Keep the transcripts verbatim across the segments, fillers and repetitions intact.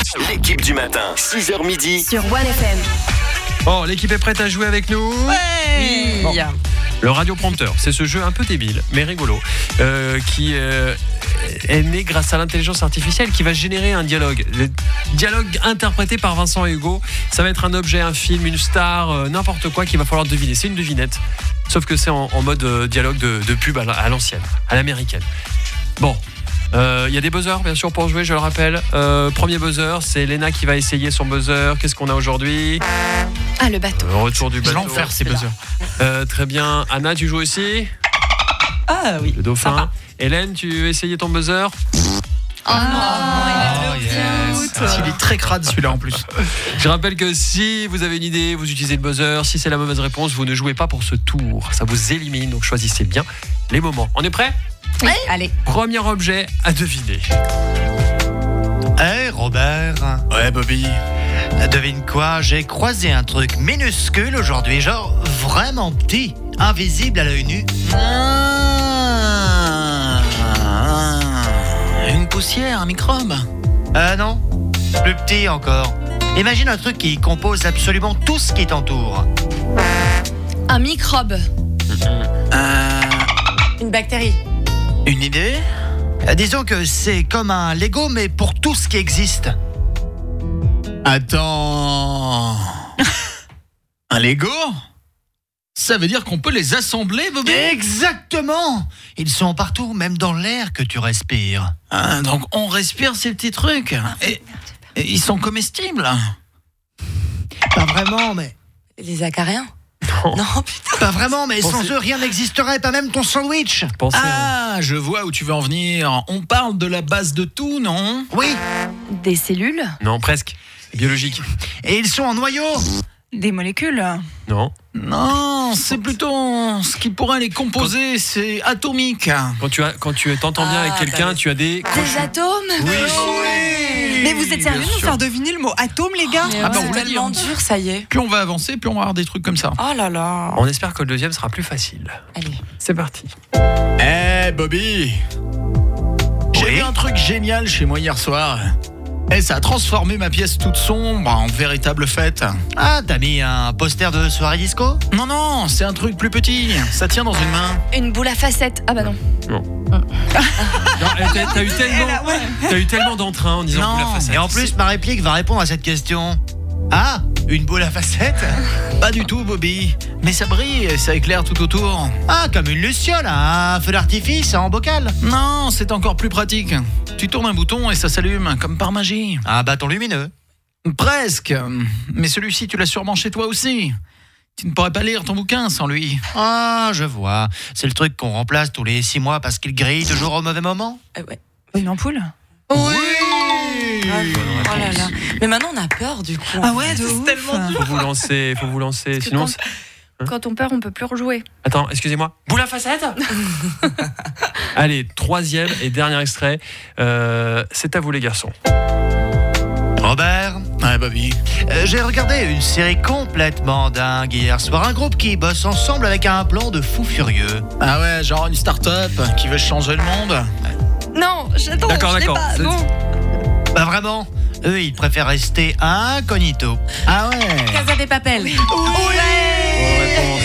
L'équipe du matin, six heures midi. Sur One F M. Bon, l'équipe est prête à jouer avec nous. Ouais. Bon. Le radioprompteur, c'est ce jeu un peu débile, mais rigolo, euh, qui euh, est né grâce à l'intelligence artificielle qui va générer un dialogue. Le dialogue interprété par Vincent et Hugo. Ça va être un objet, un film, une star, euh, n'importe quoi qu'il va falloir deviner. C'est une devinette, sauf que c'est en, en mode euh, dialogue de, de pub à, à l'ancienne, à l'américaine. Bon. Il euh, y a des buzzers bien sûr pour jouer, je le rappelle. Euh, premier buzzer, c'est Léna qui va essayer son buzzer. Qu'est-ce qu'on a aujourd'hui ? Ah, le bateau. Le retour du Je bateau. l'enfer ces buzzers. Euh, très bien. Anna, tu joues aussi ? Ah oui. Le dauphin. Sympa. Hélène, tu veux essayer ton buzzer ? Oh non, Oh yes. Il est très crade celui-là en plus. Je rappelle que si vous avez une idée, vous utilisez le buzzer. Si c'est la mauvaise réponse, vous ne jouez pas pour ce tour. Ça vous élimine, donc choisissez bien les moments. On est prêts ? Oui, allez. Premier objet à deviner. Hey Robert, Ouais Bobby. devine quoi, j'ai croisé un truc minuscule aujourd'hui, genre vraiment petit, invisible à l'œil nu. Ah, une poussière, un microbe. Euh non, plus petit encore. Imagine un truc qui compose absolument tout ce qui t'entoure. Un microbe. Euh, Une bactérie. une idée ? Euh, disons que c'est comme un Lego mais pour tout ce qui existe. Attends. Un Lego ? Ça veut dire qu'on peut les assembler, Bobby ? Exactement. Ils sont partout, même dans l'air que tu respires. Ah, donc on respire ces petits trucs. Et, et ils sont comestibles. Pas vraiment, mais... Les acariens. Non. Non, putain. Pas vraiment, mais sans Pensez- eux, rien n'existerait, pas même ton sandwich. Pensez à... Ah, je vois où tu veux en venir. On parle de la base de tout, non ? Oui, Des cellules. Non, presque. Biologique. et ils sont en noyau. Des molécules. Non. Non, c'est plutôt ce qui pourrait les composer, c'est atomique. Quand tu as, quand tu t'entends bien Ah, avec quelqu'un, bah, tu as des. Des atomes. Oui. Mais vous êtes sérieux de bien nous sûr. faire deviner le mot atome, les gars? Mais Ah bah, ouais. on l'a C'est dit, tellement hein. dur, ça y est. Plus on va avancer, plus on va avoir des trucs comme ça. Oh là là. On espère que le deuxième sera plus facile. Allez. C'est parti. Eh Bobby, j'ai Oui. vu un truc génial chez moi hier soir. Et ça a transformé ma pièce toute sombre en véritable fête. Ah, t'as mis un poster de soirée disco? Non, non, c'est un truc plus petit. Ça tient dans une main. Une boule à facettes. Ah bah non. Non, eh, t'as, t'as eu tellement, t'as eu tellement d'entrain en disant Non, boule à facettes. Et en plus, ma réplique va répondre à cette question. Ah, une boule à facettes? Pas du tout, Bobby. Mais ça brille et ça éclaire tout autour. Ah, comme une luciole, un feu d'artifice en bocal. Non, c'est encore plus pratique. Tu tournes un bouton et ça s'allume, comme par magie. Un bâton lumineux. Presque. Mais celui-ci, tu l'as sûrement chez toi aussi. Tu ne pourrais pas lire ton bouquin sans lui. Ah, je vois. C'est le truc qu'on remplace tous les six mois parce qu'il grille toujours au mauvais moment. Euh, ouais. Une ampoule? Oui. Ah, oh là là. Mais maintenant on a peur du coup. Ah ouais, de c'est ouf. tellement dur. Faut vous lancer, faut vous lancer. Sinon, quand- c'est- Quand on perd, on peut plus rejouer. attends, excusez-moi. Boule à facettes. Allez, troisième et dernier extrait. Euh, c'est à vous les garçons. Robert, Ouais, Bobby. euh, j'ai regardé une série complètement dingue hier soir. Un groupe qui bosse ensemble avec un plan de fou furieux. Ah ouais, genre une start-up qui veut changer le monde. Non, j'attends. D'accord, je l'ai d'accord. pas. C'est- Bon. Bah vraiment, eux, ils préfèrent rester incognito. Ah ouais. Casa des Papel. Bonne réponse.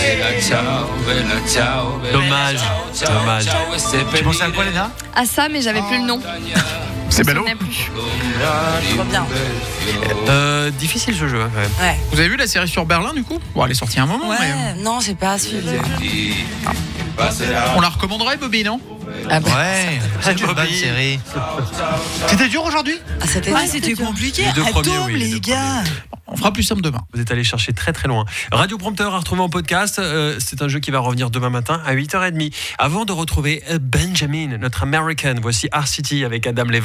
Dommage, dommage. Tu pensais à quoi, Léna? À ça, mais j'avais plus le nom. C'est Je ballot. m'en souvenais plus. Trop bien. Euh, difficile ce jeu, hein, quand même. Ouais. Vous avez vu la série sur Berlin du coup ? Bon, elle est sortie un moment, mais Ouais. Non, j'ai pas suivi. on la recommanderait, Bobby, non ? Ah bah. Ouais, c'est une bonne Bobby. série. C'était dur aujourd'hui? Ah, c'était Ah, c'était compliqué. Les deux premiers, Atome, oui, les les deux gars. On fera plus simple demain. Vous êtes allé chercher très très loin. Radio Prompteur à retrouver en podcast. Euh, c'est un jeu qui va revenir demain matin à huit heures trente. Avant de retrouver Benjamin, notre American, voici R-City avec Adam Levine.